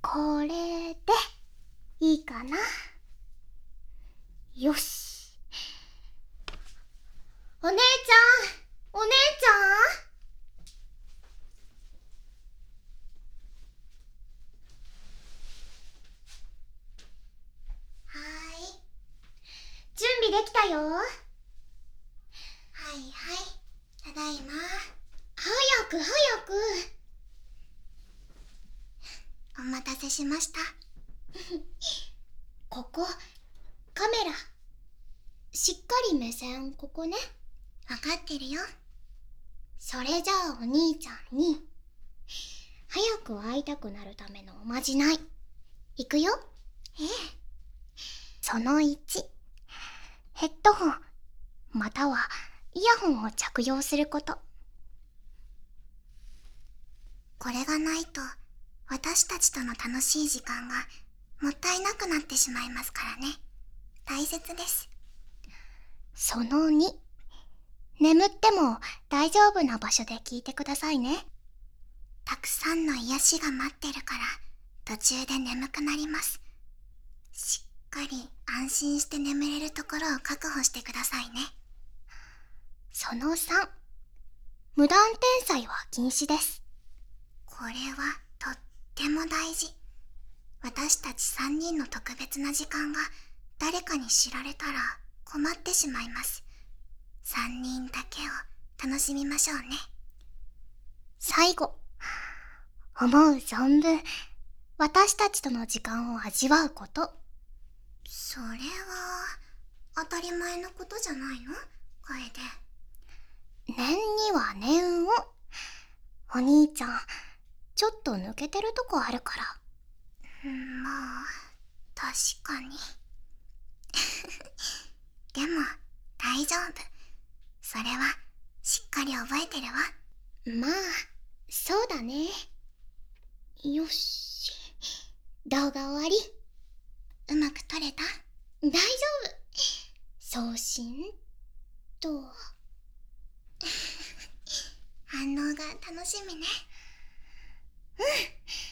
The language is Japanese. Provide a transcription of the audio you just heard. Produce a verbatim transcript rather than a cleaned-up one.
これでいいかな。よし。お姉ちゃん、お姉ちゃん。はーい。準備できたよ。はいはい、ただいま。早く早く。お待たせしました。ここ、カメラ。しっかり目線ここね。わかってるよ。それじゃあお兄ちゃんに早く会いたくなるためのおまじないいくよ。ええ。そのいち、ヘッドホンまたはイヤホンを着用すること。これがないと私たちとの楽しい時間がもったいなくなってしまいますからね。大切です。そのに、眠っても大丈夫な場所で聞いてくださいね。たくさんの癒しが待ってるから途中で眠くなります。しっかり安心して眠れるところを確保してくださいね。そのさん、無断転載は禁止です。これはとっても大事。私たちさんにんの特別な時間が誰かに知られたら困ってしまいます。さんにんだけを楽しみましょうね。最後、思う存分私たちとの時間を味わうこと。それは当たり前のことじゃないの？楓。念には念を。お兄ちゃんちょっと抜けてるとこあるから。まあ確かに。でも大丈夫。それはしっかり覚えてるわ。まあそうだね。よし、動画終わり。うまく撮れた？大丈夫。送信と反応が楽しみね。うん。